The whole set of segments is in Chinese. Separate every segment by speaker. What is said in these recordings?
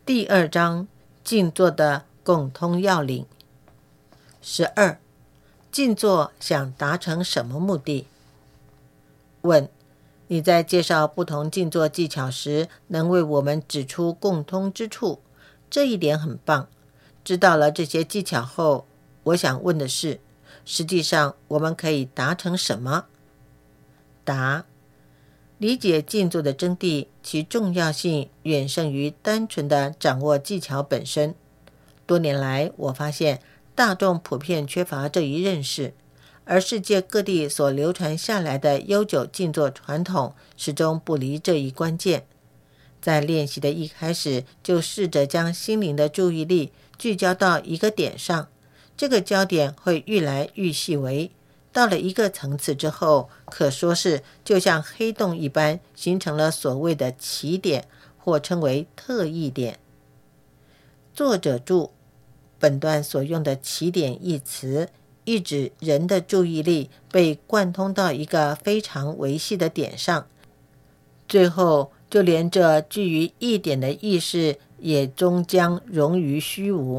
Speaker 1: 第2章静坐的共通要领。12. 静坐想达成什么目的？问：你在介绍不同静坐技巧时，能为我们指出共通之处，这一点很棒。知道了这些技巧后，我想问的是，实际上我们可以达成什么？答：理解静坐的真谛，其重要性远胜于单纯的掌握技巧本身。多年来，我发现大众普遍缺乏这一认识，而世界各地所流传下来的悠久静坐传统，始终不离这一关键。在练习的一开始，就试着将心灵的注意力聚焦到一个点上，这个焦点会愈来愈细微。到了一个层次之后，可说是就像黑洞一般，形成了所谓的起点，或称为特异点。作者注：本段所用的起点一词，意指人的注意力被贯通到一个非常微细的点上，最后就连这居于一点的意识也终将融于虚无。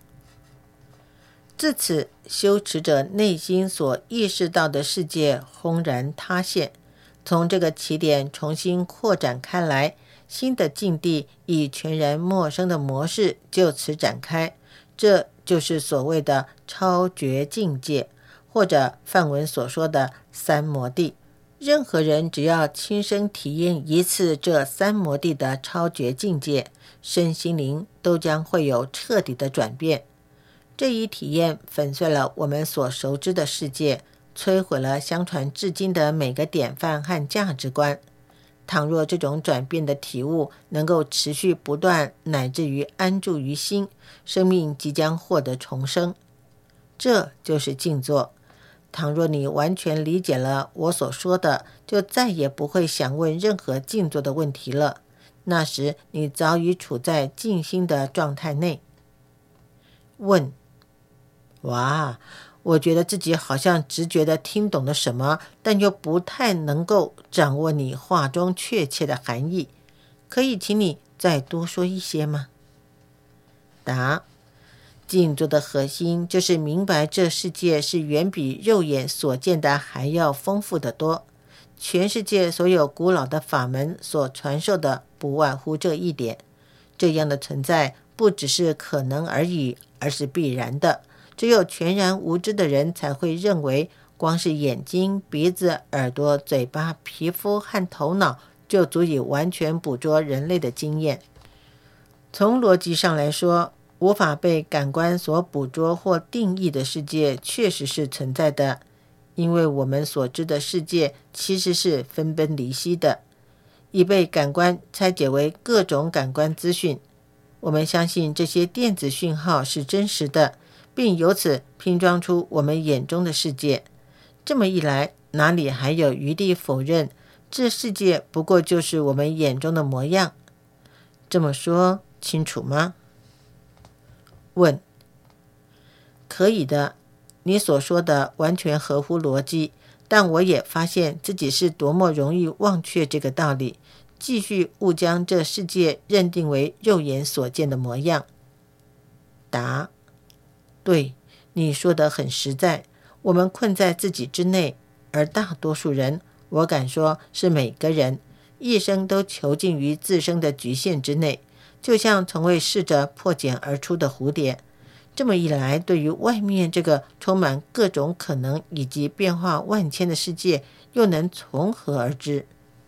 Speaker 1: 自此，修持者内心所意识到的世界轰然塌陷，从这个起点重新扩展开来，新的境地以全然陌生的模式就此展开，这就是所谓的超觉境界，或者梵文所说的三摩地。任何人只要亲身体验一次这三摩地的超觉境界，身心灵都将会有彻底的转变。这一体验粉碎了我们所熟知的世界，摧毁了相传至今的每个典范和价值观。倘若这种转变的体悟能够持续不断，乃至于安住于心，生命即将获得重生。这就是静坐。倘若你完全理解了我所说的，就再也不会想问任何静坐的问题了。那时你早已处在静心的状态内。问：哇，我觉得自己好像直觉地听懂了什么，但又不太能够掌握你话中确切的含义，可以请你再多说一些吗？答：静坐的核心就是明白这世界是远比肉眼所见的还要丰富得多。全世界所有古老的法门所传授的不外乎这一点。这样的存在不只是可能而已，而是必然的。只有全然无知的人才会认为，光是眼睛、鼻子、耳朵、嘴巴、皮肤和头脑就足以完全捕捉人类的经验。从逻辑上来说，无法被感官所捕捉或定义的世界确实是存在的，因为我们所知的世界其实是分崩离析的，已被感官拆解为各种感官资讯。我们相信这些电子讯号是真实的，并由此拼装出我们眼中的世界。这么一来，哪里还有余地否认这世界不过就是我们眼中的模样？这么说清楚吗？问：可以的，你所说的完全合乎逻辑，但我也发现自己是多么容易忘却这个道理，继续误将这世界认定为肉眼所见的模样。答：对，你说得很实在，我们困在自己之内，而大多数人，我敢说是每个人，一生都囚禁于自身的局限之内，就像从未试着破茧而出的蝴蝶。这么一来，对于外面这个充满各种可能以及变化万千的世界，又能从何而知？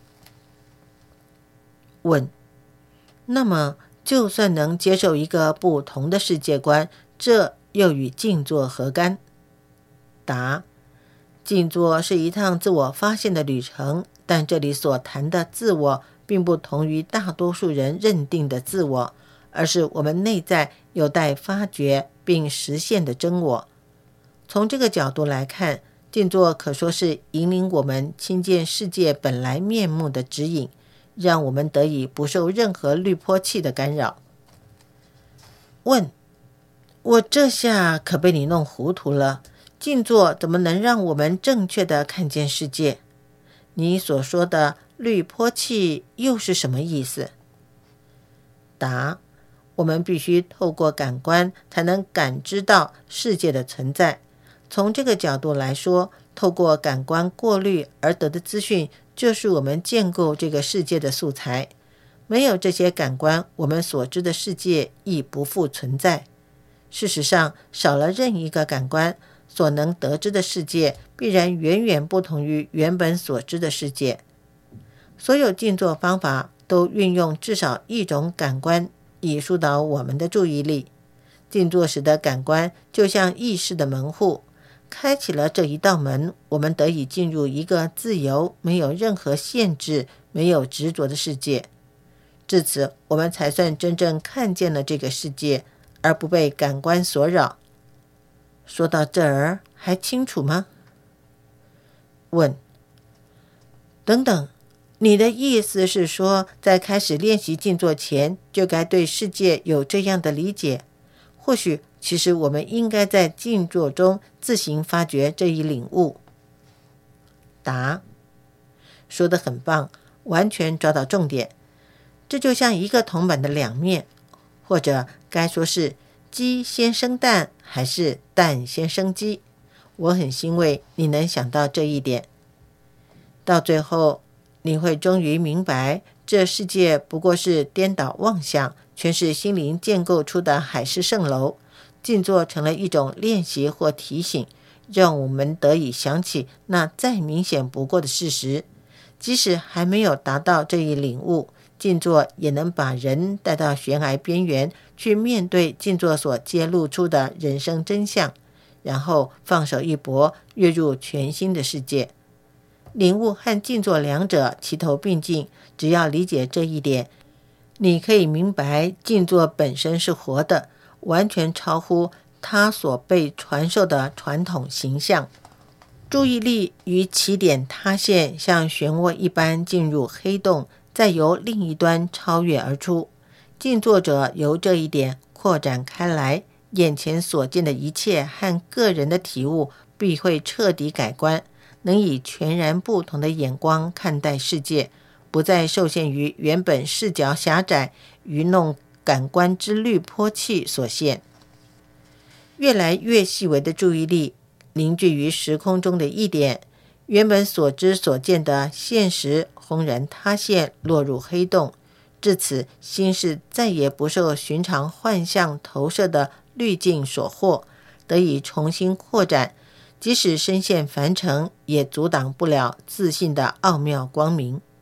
Speaker 1: 问：那么就算能接受一个不同的世界观，这又与静坐何干？答：静坐是一趟自我发现的旅程，但这里所谈的自我并不同于大多数人认定的自我，而是我们内在有待发掘并实现的真我。从这个角度来看，静坐可说是引领我们亲见世界本来面目的指引，让我们得以不受任何滤波器的干扰。问：我这下可被你弄糊涂了，静坐怎么能让我们正确地看见世界？你所说的滤波器又是什么意思？答： 我们必须透过感官才能感知到世界的存在。从这个角度来说，透过感官过滤而得的资讯，就是我们建构这个世界的素材。没有这些感官，我们所知的世界亦不复存在。事实上，少了任一个感官，所能得知的世界必然远远不同于原本所知的世界。所有静坐方法都运用至少一种感官以疏导我们的注意力。静坐时的感官就像意识的门户，开启了这一道门，我们得以进入一个自由、没有任何限制、没有执着的世界。至此，我们才算真正看见了这个世界，而不被感官所扰。说到这儿，还清楚吗？问：等等，你的意思是说，在开始练习静坐前，就该对世界有这样的理解？或许，其实我们应该在静坐中自行发掘这一领悟。答：说得很棒，完全抓到重点。这就像一个铜板的两面，或者该说是鸡先生蛋，还是蛋先生鸡。我很欣慰你能想到这一点。到最后，你会终于明白，这世界不过是颠倒妄想，全是心灵建构出的海市蜃楼。静坐成了一种练习或提醒，让我们得以想起那再明显不过的事实。即使还没有达到这一领悟，静坐也能把人带到悬崖边缘，去面对静坐所揭露出的人生真相，然后放手一搏，跃入全新的世界。领悟和静坐两者齐头并进，只要理解这一点，你可以明白静坐本身是活的，完全超乎它所被传授的传统形象。注意力于起点塌陷，像漩涡一般进入黑洞，再由另一端超越而出。静坐者由这一点扩展开来，眼前所见的一切和个人的体悟必会彻底改观，能以全然不同的眼光看待世界，不再受限于原本视角狭窄、愚弄感官之滤波器所限。越来越细微的注意力凝聚于时空中的一点，原本所知所见的现实轰然塌陷，落入黑洞。至此，心事再也不受寻常幻象投射的滤镜所惑，得以重新扩展，即使身陷凡尘，也阻挡不了自信的奥妙光明。